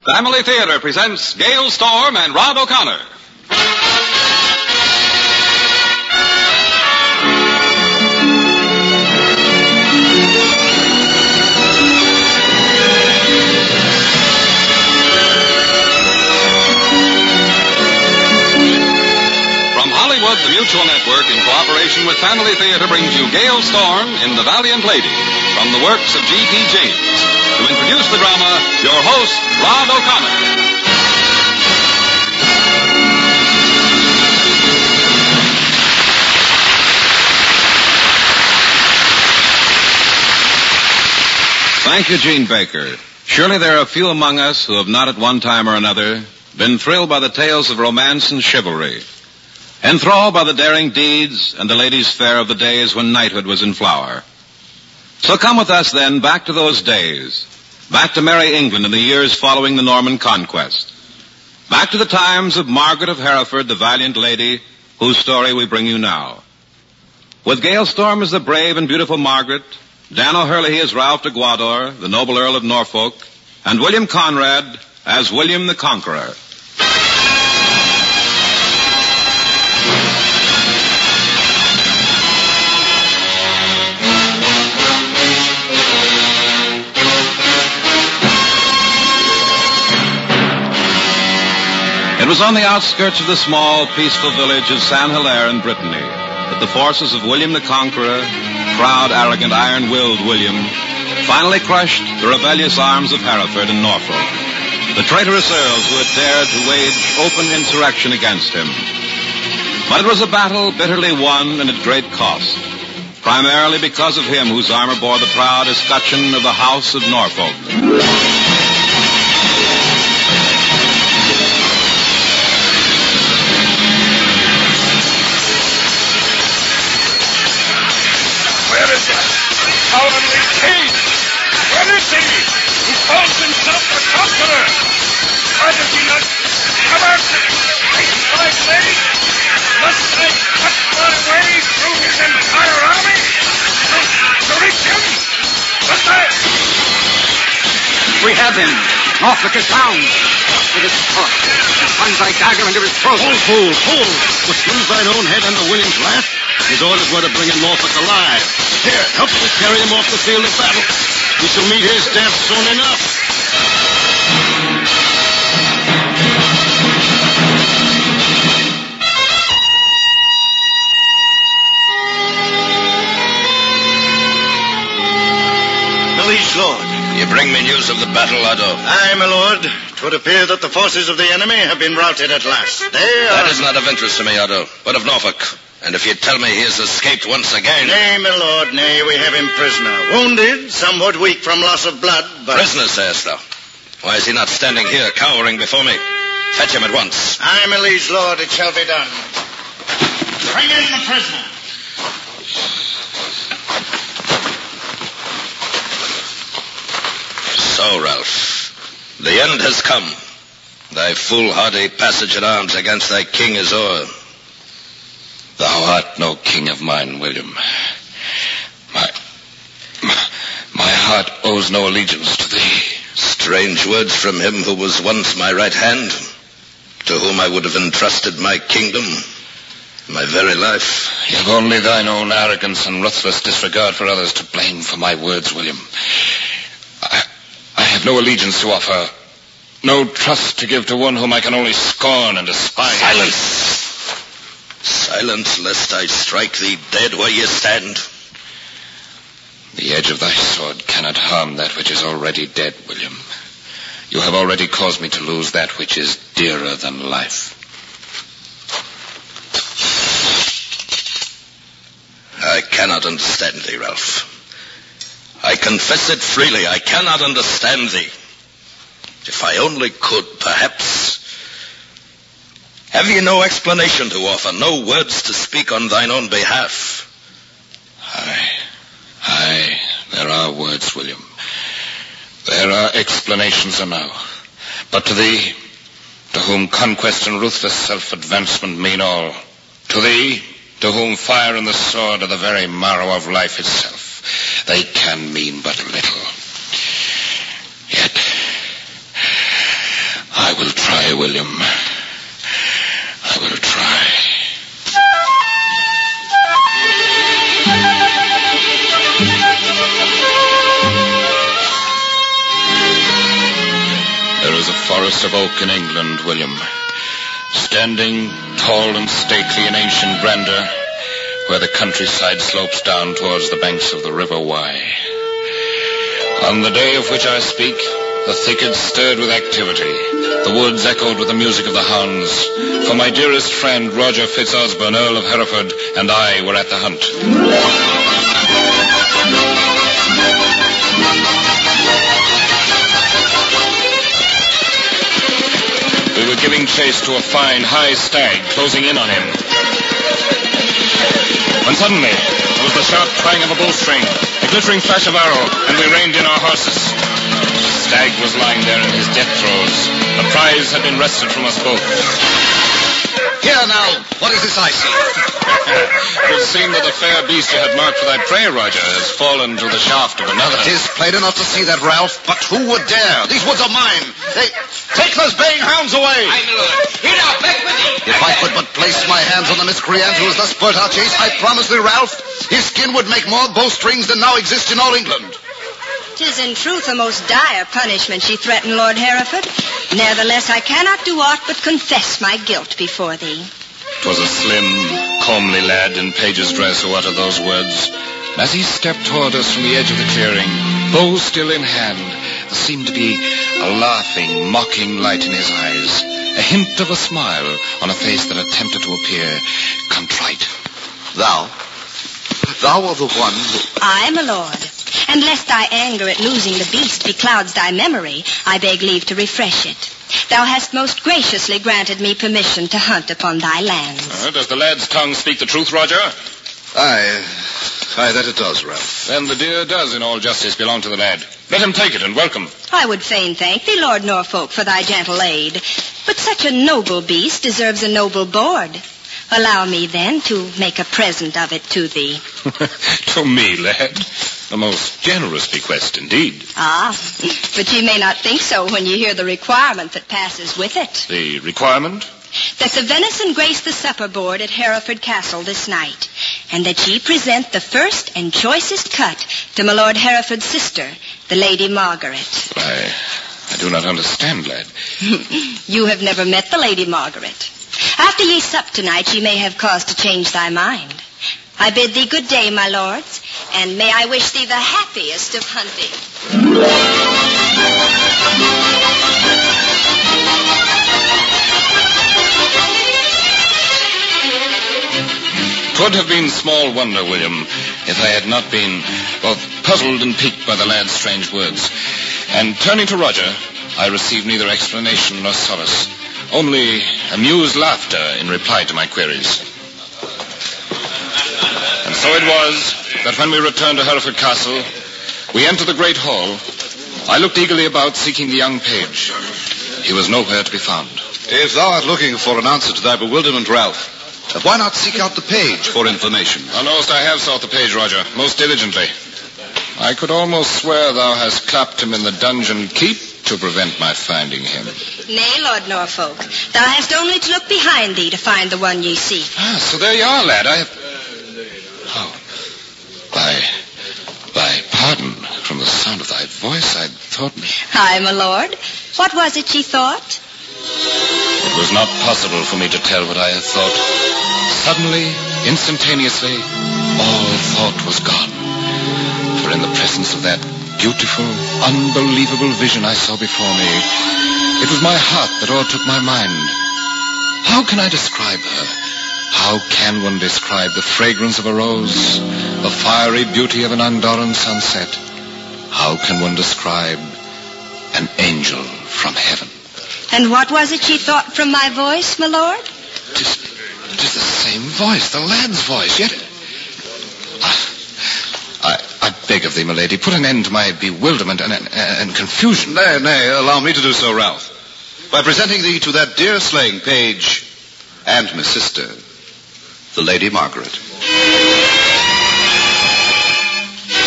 Family Theater presents Gale Storm and Rod O'Connor. From Hollywood, the Mutual Network, in cooperation with Family Theater, brings you Gale Storm in The Valiant Lady, from the works of G.P. James. To introduce the drama, your host, Rod O'Connor. Thank you, Gene Baker. Surely there are few among us who have not at one time or another been thrilled by the tales of romance and chivalry, enthralled by the daring deeds and the ladies' fare of the days when knighthood was in flower. So come with us, then, back to those days, back to merry England in the years following the Norman conquest, back to the times of Margaret of Hereford, the valiant lady, whose story we bring you now. With Gale Storm as the brave and beautiful Margaret, Dan O'Hurley as Ralph de Guador, the noble Earl of Norfolk, and William Conrad as William the Conqueror. It was on the outskirts of the small, peaceful village of Saint Hilaire in Brittany that the forces of William the Conqueror, proud, arrogant, iron-willed William, finally crushed the rebellious arms of Hereford and Norfolk, the traitorous earls who had dared to wage open insurrection against him. But it was a battle bitterly won and at great cost, primarily because of him whose armor bore the proud escutcheon of the House of Norfolk. Cowardly king! Where is he? Who calls himself the Conqueror? Why does he not come out to fight my blade? Must I cut my way through his entire army? To reach him? Must I? We have him. Norfolk is bound. With his foot. He plunges thy dagger into his throat. Hold. Must lose thine own head under William's wrath? His orders were to bring in Norfolk alive. Here, help me carry him off the field of battle. We shall meet his death soon enough. The liege lord. You bring me news of the battle, Otto? Aye, my lord. 'Twould appear that the forces of the enemy have been routed at last. That is not of interest to me, Otto, but of Norfolk. And if you tell me he has escaped once again... Nay, my lord, nay, we have him prisoner. Wounded, somewhat weak from loss of blood, but... Prisoner, sayest thou? Why is he not standing here, cowering before me? Fetch him at once. Aye, my liege lord, it shall be done. Bring in the prisoner. So, Ralph, the end has come. Thy foolhardy passage at arms against thy king is o'er. Thou art no king of mine, William. My heart owes no allegiance to thee. Strange words from him who was once my right hand, to whom I would have entrusted my kingdom, my very life. You've only thine own arrogance and ruthless disregard for others to blame for my words, William. I have no allegiance to offer, no trust to give to one whom I can only scorn and despise. Silence! Silence, lest I strike thee dead where you stand. The edge of thy sword cannot harm that which is already dead, William. You have already caused me to lose that which is dearer than life. I cannot understand thee, Ralph. I confess it freely. I cannot understand thee. If I only could, perhaps... Have ye no explanation to offer, no words to speak on thine own behalf? Aye, there are words, William. There are explanations enough. But to thee, to whom conquest and ruthless self-advancement mean all, to thee, to whom fire and the sword are the very marrow of life itself, they can mean but little. Yet I will try, William. I will try. There is a forest of oak in England, William, standing tall and stately in ancient grandeur, where the countryside slopes down towards the banks of the River Wye. On the day of which I speak, the thickets stirred with activity, the woods echoed with the music of the hounds, for my dearest friend Roger Fitzosborne, Earl of Hereford, and I were at the hunt. We were giving chase to a fine, high stag, closing in on him. When suddenly, there was the sharp twang of a bowstring, a glittering flash of arrow, and we reined in our horses. The stag was lying there in his death throes. The prize had been wrested from us both. Here now, what is this I see? It would seem that the fair beast you had marked for thy prey, Roger, has fallen to the shaft of another. 'Tis plain enough to see that, Ralph, but who would dare? These woods are mine. Take those baying hounds away. Aye, my lord. Here now, back with thee. If I could but place my hands on the miscreant who has thus spurred our chase, I promise thee, Ralph, his skin would make more bowstrings than now exist in all England. 'Tis in truth a most dire punishment she threatened, Lord Hereford. Nevertheless, I cannot do aught but confess my guilt before thee. 'Twas a slim, comely lad in page's dress who uttered those words. And as he stepped toward us from the edge of the clearing, bow still in hand, there seemed to be a laughing, mocking light in his eyes, a hint of a smile on a face that attempted to appear contrite. Thou art the one who... Aye, my lord. And lest thy anger at losing the beast beclouds thy memory, I beg leave to refresh it. Thou hast most graciously granted me permission to hunt upon thy lands. Does the lad's tongue speak the truth, Roger? Aye, that it does, Ralph. Then the deer does, in all justice, belong to the lad. Let him take it and welcome. I would fain thank thee, Lord Norfolk, for thy gentle aid. But such a noble beast deserves a noble board. Allow me, then, to make a present of it to thee. To me, lad? A most generous bequest indeed. Ah, but ye may not think so when you hear the requirement that passes with it. The requirement? That the venison grace the supper board at Hereford Castle this night, and that ye present the first and choicest cut to my Lord Hereford's sister, the Lady Margaret. I do not understand, lad. You have never met the Lady Margaret. After ye sup tonight, ye may have cause to change thy mind. I bid thee good day, my lords, and may I wish thee the happiest of hunting. 'Twould have been small wonder, William, if I had not been both puzzled and piqued by the lad's strange words. And turning to Roger, I received neither explanation nor solace, only amused laughter in reply to my queries. And so it was that when we returned to Hereford Castle, we entered the great hall. I looked eagerly about, seeking the young page. He was nowhere to be found. If thou art looking for an answer to thy bewilderment, Ralph, why not seek out the page for information? Thou knowest I have sought the page, Roger, most diligently. I could almost swear thou hast clapped him in the dungeon keep to prevent my finding him. Nay, Lord Norfolk, thou hast only to look behind thee to find the one ye seek. Ah, so there you are, lad. By pardon, from the sound of thy voice, I thought... Aye, my lord. What was it ye thought? It was not possible for me to tell what I had thought. Suddenly, instantaneously, all thought was gone. For in the presence of that beautiful, unbelievable vision I saw before me, it was my heart that overtook my mind. How can I describe her? How can one describe the fragrance of a rose, the fiery beauty of an Andorran sunset? How can one describe an angel from heaven? And what was it ye thought from my voice, my lord? It is the same voice, the lad's voice, yet... I beg of thee, my lady, put an end to my bewilderment and confusion. Nay, allow me to do so, Ralph. By presenting thee to that dear slaying page and my sister, the Lady Margaret.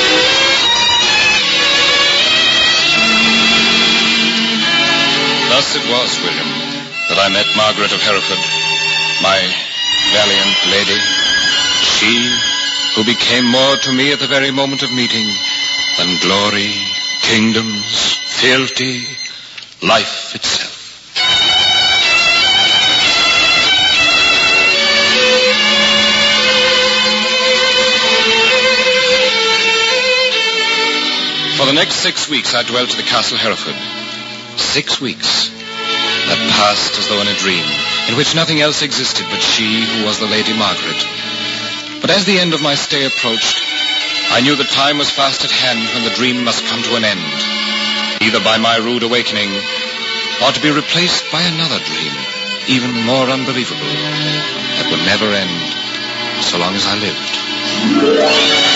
Thus thus it was, William, that I met Margaret of Hereford, my valiant lady. She who became more to me at the very moment of meeting than glory, kingdoms, fealty, life itself. For the next 6 weeks I dwelt at the Castle Hereford. 6 weeks that passed as though in a dream, in which nothing else existed but she who was the Lady Margaret. But as the end of my stay approached, I knew the time was fast at hand when the dream must come to an end, either by my rude awakening or to be replaced by another dream, even more unbelievable, that would never end so long as I lived.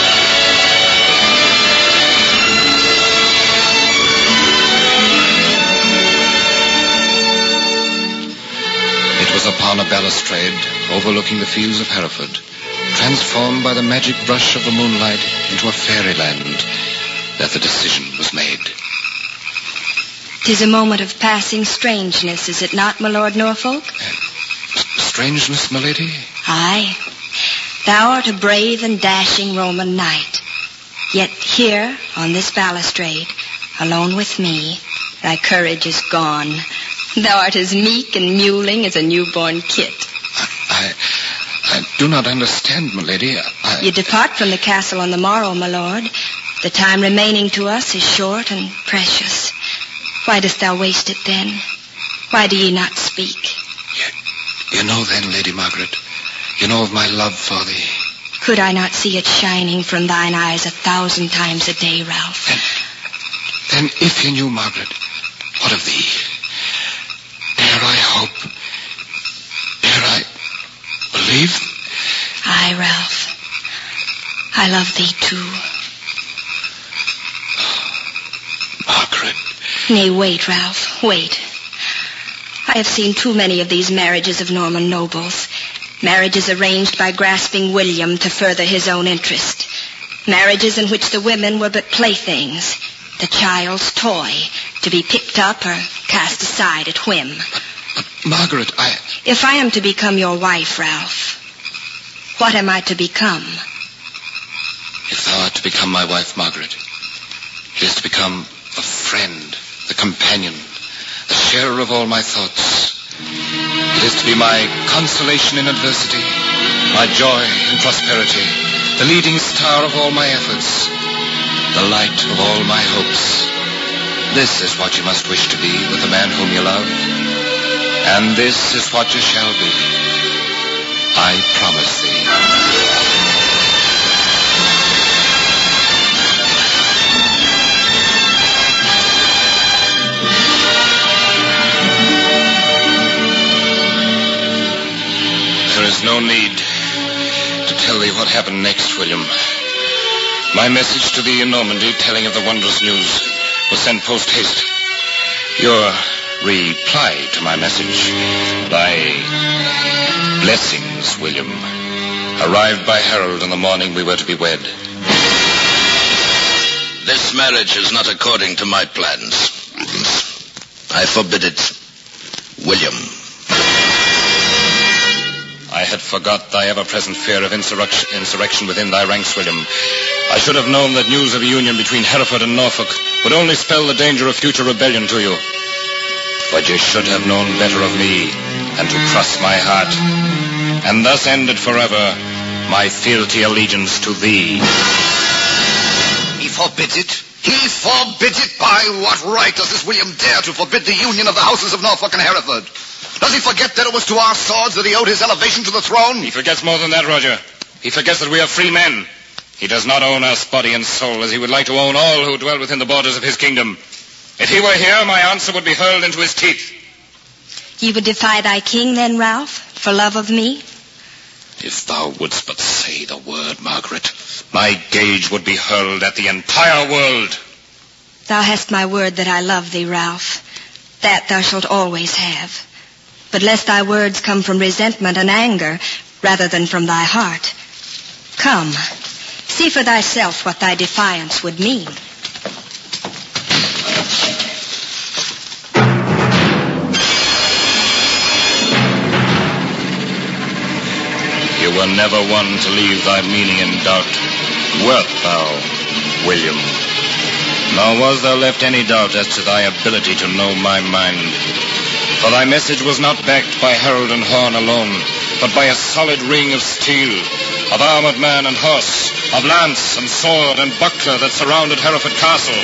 It was upon a balustrade overlooking the fields of Hereford, transformed by the magic brush of the moonlight into a fairyland, that the decision was made. 'Tis a moment of passing strangeness, is it not, my Lord Norfolk? Strangeness, my lady? Aye. Thou art a brave and dashing Roman knight. Yet here, on this balustrade, alone with me, thy courage is gone. Thou art as meek and mewling as a newborn kit. I do not understand, my lady. You depart from the castle on the morrow, my lord. The time remaining to us is short and precious. Why dost thou waste it then? Why do ye not speak? You know then, Lady Margaret, you know of my love for thee. Could I not see it shining from thine eyes 1,000 times a day, Ralph? Then if you knew, Margaret, what of thee? Dare I hope? Dare I believe? Aye, Ralph. I love thee too. Margaret. Nay, wait, Ralph, wait. I have seen too many of these marriages of Norman nobles. Marriages arranged by grasping William to further his own interest. Marriages in which the women were but playthings, the child's toy, to be picked up or cast aside at whim. But Margaret, If I am to become your wife, Ralph, what am I to become? If thou art to become my wife, Margaret, it is to become a friend, the companion, the sharer of all my thoughts. It is to be my consolation in adversity, my joy in prosperity, the leading star of all my efforts, the light of all my hopes. This is what you must wish to be with the man whom you love, and this is what you shall be. I promise thee. There is no need to tell thee what happened next, William. My message to thee in Normandy, telling of the wondrous news, was sent post-haste. Your reply to my message, thy blessings, William, arrived by herald on the morning we were to be wed. This marriage is not according to my plans. I forbid it, William. I had forgot thy ever-present fear of insurrection within thy ranks, William. I should have known that news of a union between Hereford and Norfolk would only spell the danger of future rebellion to you. But you should have known better of me than to cross my heart, and thus ended forever my fealty allegiance to thee. He forbids it. He forbids it. By what right does this William dare to forbid the union of the houses of Norfolk and Hereford? Does he forget that it was to our swords that he owed his elevation to the throne? He forgets more than that, Roger. He forgets that we are free men. He does not own us body and soul as he would like to own all who dwell within the borders of his kingdom. If he were here, my answer would be hurled into his teeth. You would defy thy king then, Ralph, for love of me? If thou wouldst but say the word, Margaret, my gage would be hurled at the entire world. Thou hast my word that I love thee, Ralph. That thou shalt always have. But lest thy words come from resentment and anger, rather than from thy heart. Come, see for thyself what thy defiance would mean. were never one to leave thy meaning in doubt. Wert thou, William? Nor was there left any doubt as to thy ability to know my mind. For thy message was not backed by herald and horn alone, but by a solid ring of steel, of armored man and horse, of lance and sword and buckler that surrounded Hereford Castle.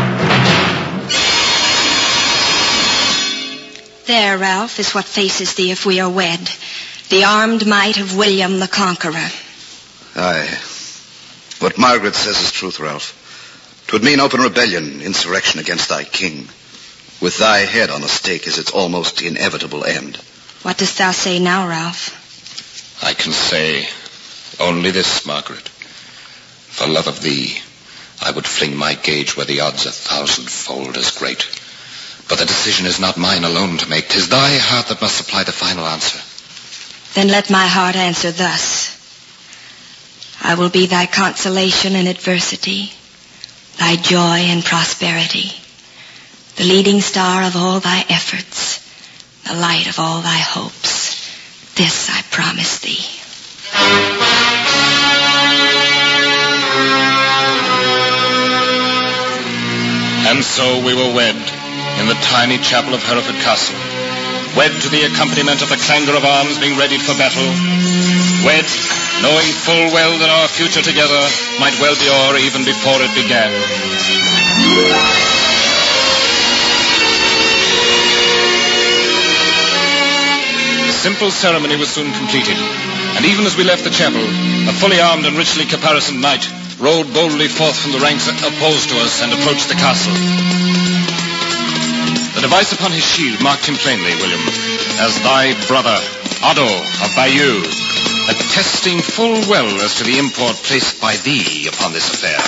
There, Ralph, is what faces thee if we are wed. The armed might of William the Conqueror. Aye. What Margaret says is truth, Ralph. 'Twould mean open rebellion, insurrection against thy king. With thy head on a stake is its almost inevitable end. What dost thou say now, Ralph? I can say only this, Margaret. For love of thee, I would fling my gage where the odds 1,000-fold as great. But the decision is not mine alone to make. 'Tis thy heart that must supply the final answer. Then let my heart answer thus. I will be thy consolation in adversity, thy joy in prosperity, the leading star of all thy efforts, the light of all thy hopes. This I promise thee. And so we were wed in the tiny chapel of Hereford Castle. Wed to the accompaniment of the clangor of arms being readied for battle. Wed, knowing full well that our future together might well be o'er even before it began. The simple ceremony was soon completed, and even as we left the chapel, a fully armed and richly caparisoned knight rode boldly forth from the ranks opposed to us and approached the castle. The device upon his shield marked him plainly, William, as thy brother, Otto of Bayeux, attesting full well as to the import placed by thee upon this affair.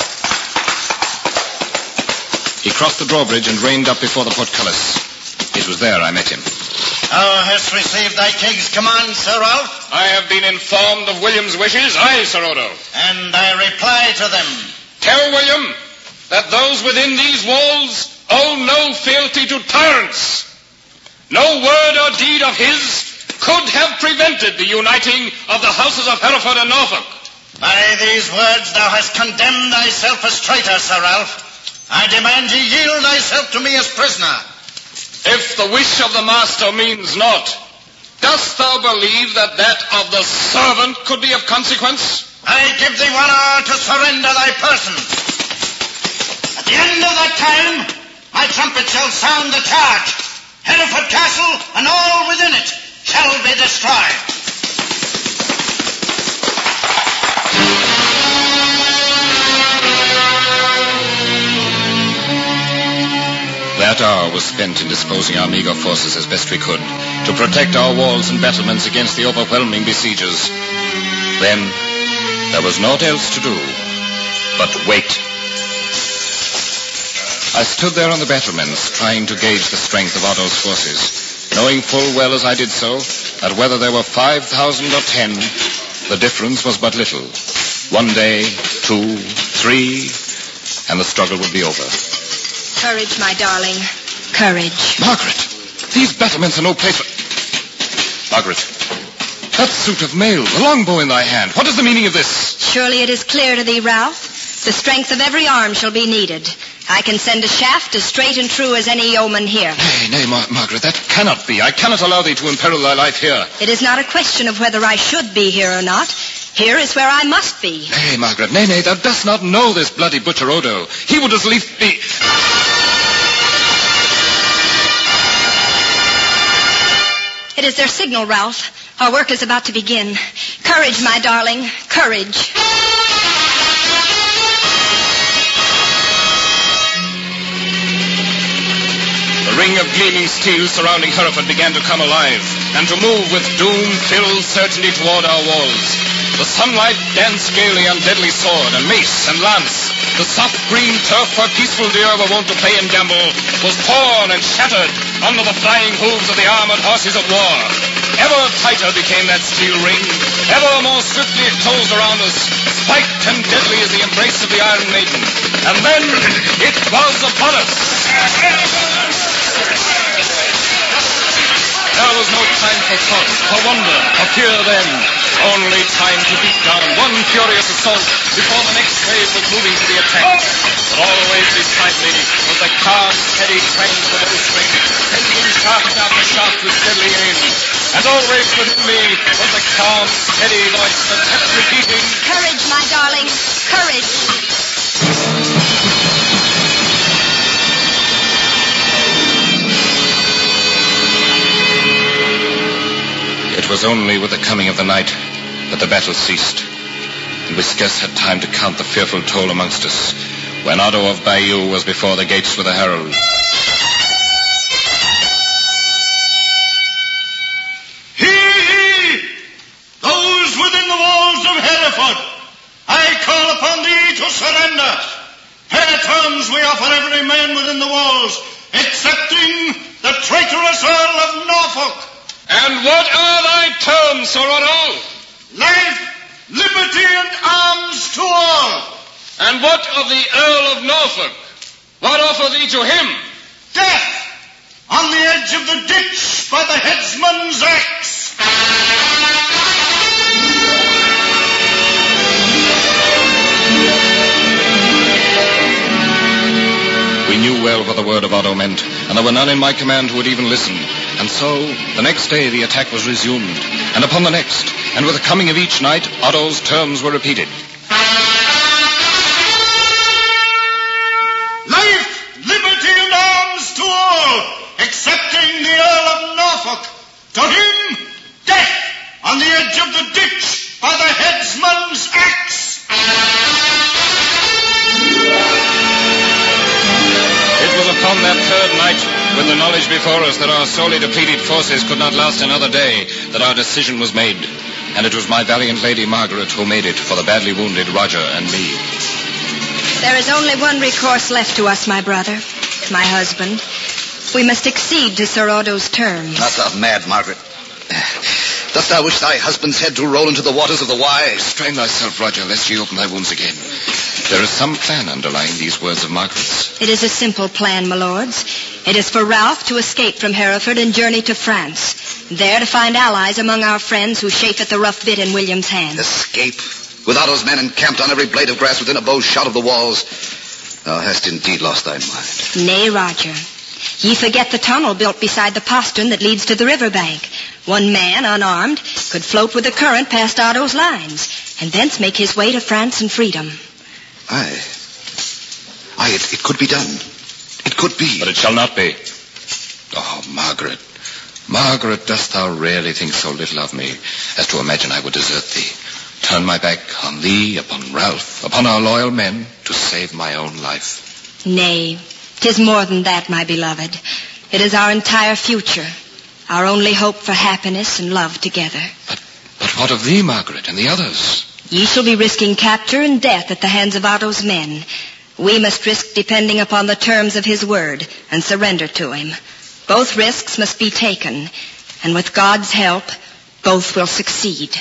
He crossed the drawbridge and reined up before the portcullis. It was there I met him. Thou hast received thy king's command, Sir Ralph? I have been informed of William's wishes, aye, Sir Odo. And I reply to them. Tell William that those within these walls owe no fealty to tyrants. No word or deed of his could have prevented the uniting of the houses of Hereford and Norfolk. By these words thou hast condemned thyself as traitor, Sir Ralph. I demand ye yield thyself to me as prisoner. If the wish of the master means naught, dost thou believe that of the servant could be of consequence? I give thee 1 hour to surrender thy person. At the end of that time, my trumpet shall sound the charge. Hereford Castle and all within it shall be destroyed. That hour was spent in disposing our meager forces as best we could to protect our walls and battlements against the overwhelming besiegers. Then there was naught else to do but wait. I stood there on the battlements, trying to gauge the strength of Otto's forces, knowing full well as I did so that whether there were 5,000 or 10, the difference was but little. 1 day, 2, 3, and the struggle would be over. Courage, my darling. Courage. Margaret, these battlements are no place for... Margaret, that suit of mail, the longbow in thy hand, what is the meaning of this? Surely it is clear to thee, Ralph. The strength of every arm shall be needed. I can send a shaft as straight and true as any yeoman here. Nay, Margaret, that cannot be. I cannot allow thee to imperil thy life here. It is not a question of whether I should be here or not. Here is where I must be. Nay, Margaret, nay, thou dost not know this bloody butcher Odo. He would as lief be... It is their signal, Ralph. Our work is about to begin. Courage, my darling, courage. The ring of gleaming steel surrounding Hereford began to come alive and to move with doom-filled certainty toward our walls. The sunlight danced gaily on deadly sword and mace and lance. The soft green turf where peaceful deer were wont to play and gambol was torn and shattered under the flying hooves of the armored horses of war. Ever tighter became that steel ring. Ever more swiftly it closed around us, spiked and deadly as the embrace of the Iron Maiden. And then it was upon us. There was no time for thought, for wonder, for fear then. Only time to beat down one furious assault before the next wave was moving to the attack. But always beside me was the calm, steady twang of the bowstring, sending shaft after shaft with deadly aim. And always within me was the calm, steady voice that kept repeating, "Courage, my darling, courage." It was only with the coming of the night that the battle ceased, and we scarce had time to count the fearful toll amongst us, when Otto of Bayeux was before the gates with a herald. He! Those within the walls of Hereford, I call upon thee to surrender. Fair terms we offer every man within the walls, excepting the traitorous Earl of Norfolk. And what are thy terms, Sir Otto? Life, liberty, and arms to all. And what of the Earl of Norfolk? What offer thee to him? Death on the edge of the ditch by the headsman's axe. We knew well what the word of Otto meant, and there were none in my command who would even listen. And so, the next day the attack was resumed, and upon the next, and with the coming of each night, Otto's terms were repeated. Life, liberty, and arms to all, excepting the Earl of Norfolk. To him, death on the edge of the ditch by the headsman's axe. It was upon that third night, with the knowledge before us that our sorely depleted forces could not last another day, that our decision was made. And it was my valiant Lady Margaret who made it for the badly wounded Roger and me. There is only one recourse left to us, my brother, my husband. We must accede to Sir Otto's terms. Art thou mad, Margaret? Dost thou wish thy husband's head to roll into the waters of the Wye? Restrain thyself, Roger, lest ye open thy wounds again. There is some plan underlying these words of Margaret's. It is a simple plan, my lords. It is for Ralph to escape from Hereford and journey to France, there to find allies among our friends who chafe at the rough bit in William's hand. Escape? With Otto's men encamped on every blade of grass within a bow's shot of the walls. Thou hast indeed lost thy mind. Nay, Roger. Ye forget the tunnel built beside the postern that leads to the river bank. One man, unarmed, could float with the current past Otto's lines, and thence make his way to France and freedom. Aye, it could be done. It could be. But it shall not be. Oh, Margaret. Margaret, dost thou really think so little of me as to imagine I would desert thee? Turn my back on thee, upon Ralph, upon our loyal men, to save my own life? Nay, 'tis more than that, my beloved. It is our entire future, our only hope for happiness and love together. But what of thee, Margaret, and the others? Ye shall be risking capture and death at the hands of Otto's men. We must risk depending upon the terms of his word and surrender to him. Both risks must be taken, and with God's help, both will succeed.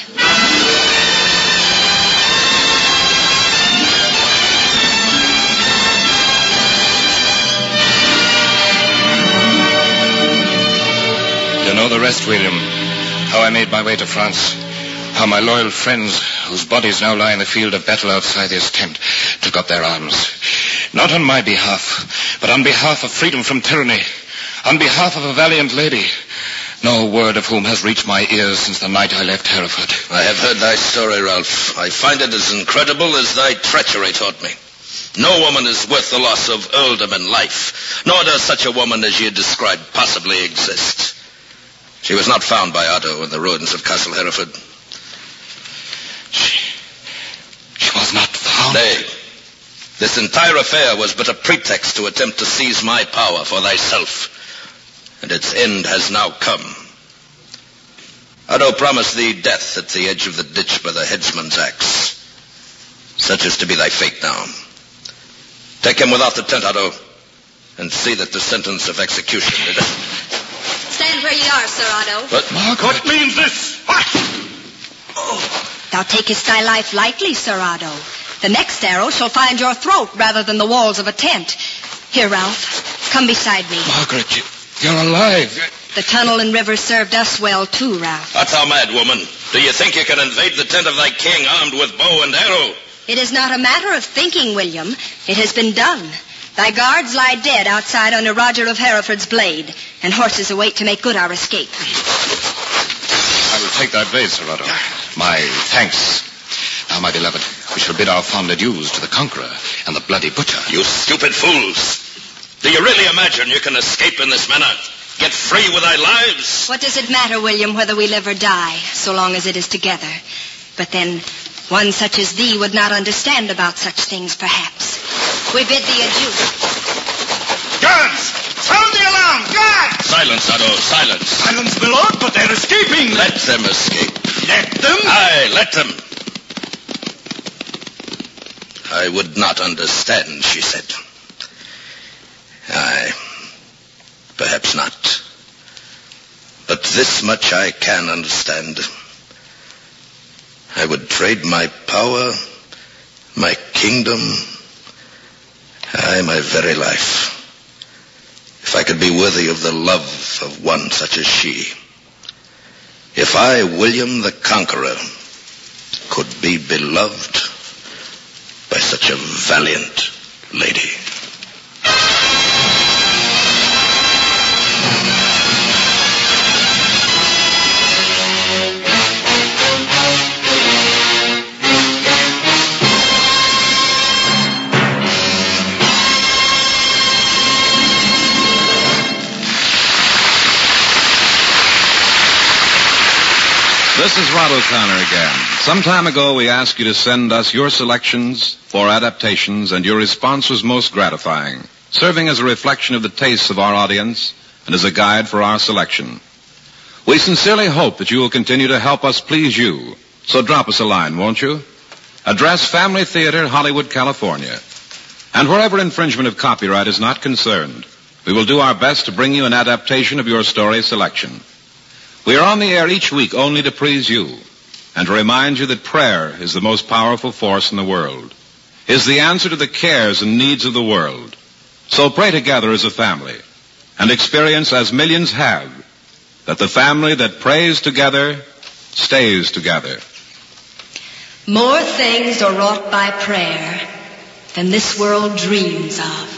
You know the rest, William. How I made my way to France. How my loyal friends, whose bodies now lie in the field of battle outside this tent, took up their arms. Not on my behalf, but on behalf of freedom from tyranny. On behalf of a valiant lady, no word of whom has reached my ears since the night I left Hereford. I have heard thy story, Ralph. I find it as incredible as thy treachery taught me. No woman is worth the loss of earldom and life, nor does such a woman as ye described possibly exist. She was not found by Otto in the ruins of Castle Hereford. She was not found? Nay. This entire affair was but a pretext to attempt to seize my power for thyself. And its end has now come. Otto promised thee death at the edge of the ditch by the headsman's axe. Such is to be thy fate now. Take him without the tent, Otto, and see that the sentence of execution is... Stand where ye are, Sir Otto. But, Margaret, what means this? What? Thou takest thy life lightly, Sir Otto. The next arrow shall find your throat rather than the walls of a tent. Here, Ralph, come beside me. Margaret, you're alive. The tunnel and river served us well, too, Ralph. That's our mad, woman. Do you think you can invade the tent of thy king armed with bow and arrow? It is not a matter of thinking, William. It has been done. Thy guards lie dead outside under Roger of Hereford's blade, and horses await to make good our escape. I will take thy blade, Sir Otto. My thanks. Now, my beloved, we shall bid our fond adieus to the Conqueror and the Bloody Butcher. You stupid fools. Do you really imagine you can escape in this manner? Get free with thy lives? What does it matter, William, whether we live or die, so long as it is together? But then, one such as thee would not understand about such things, perhaps. We bid thee adieu. Guards! Sound the alarm! Guards! Silence, Otto, silence. Silence, my lord, but they're escaping. Let them escape. Let them? Aye, let them. I would not understand, she said. Aye, perhaps not. But this much I can understand. I would trade my power, my kingdom, aye, my very life, if I could be worthy of the love of one such as she. If I, William the Conqueror, could be beloved by such a valiant lady. This is Rod O'Connor again. Some time ago, we asked you to send us your selections for adaptations, and your response was most gratifying, serving as a reflection of the tastes of our audience and as a guide for our selection. We sincerely hope that you will continue to help us please you. So drop us a line, won't you? Address Family Theater, Hollywood, California. And wherever infringement of copyright is not concerned, we will do our best to bring you an adaptation of your story selection. We are on the air each week only to please you and to remind you that prayer is the most powerful force in the world, is the answer to the cares and needs of the world. So pray together as a family and experience, as millions have, that the family that prays together stays together. More things are wrought by prayer than this world dreams of.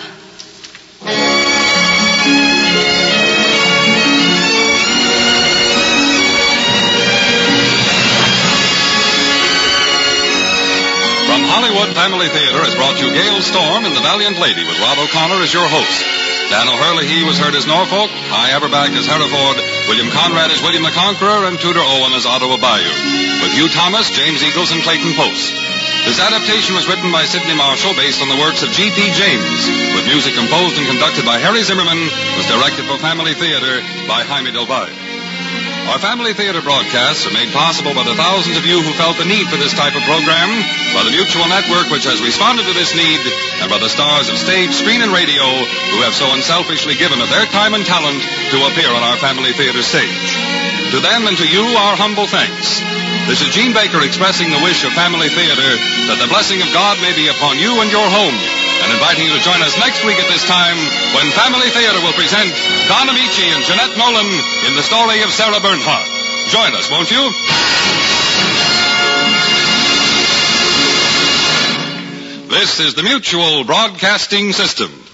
From Hollywood Family Theater has brought you Gale Storm and the Valiant Lady with Rod O'Connor as your host. Dan O'Hurley was heard as Norfolk, High Aberback as Hereford, William Conrad as William the Conqueror, and Tudor Owen as Ottawa Bayou, with Hugh Thomas, James Eagles, and Clayton Post. This adaptation was written by Sidney Marshall based on the works of G.P. James, with music composed and conducted by Harry Zimmerman, was directed for Family Theater by Jaime Del Valle. Our Family Theater broadcasts are made possible by the thousands of you who felt the need for this type of program, by the Mutual Network, which has responded to this need, and by the stars of stage, screen, and radio who have so unselfishly given of their time and talent to appear on our Family Theater stage. To them and to you, our humble thanks. This is Gene Baker expressing the wish of Family Theater that the blessing of God may be upon you and your home, and inviting you to join us next week at this time when Family Theater will present Don Amici and Jeanette Nolan in the story of Sarah Bernhardt. Join us, won't you? This is the Mutual Broadcasting System.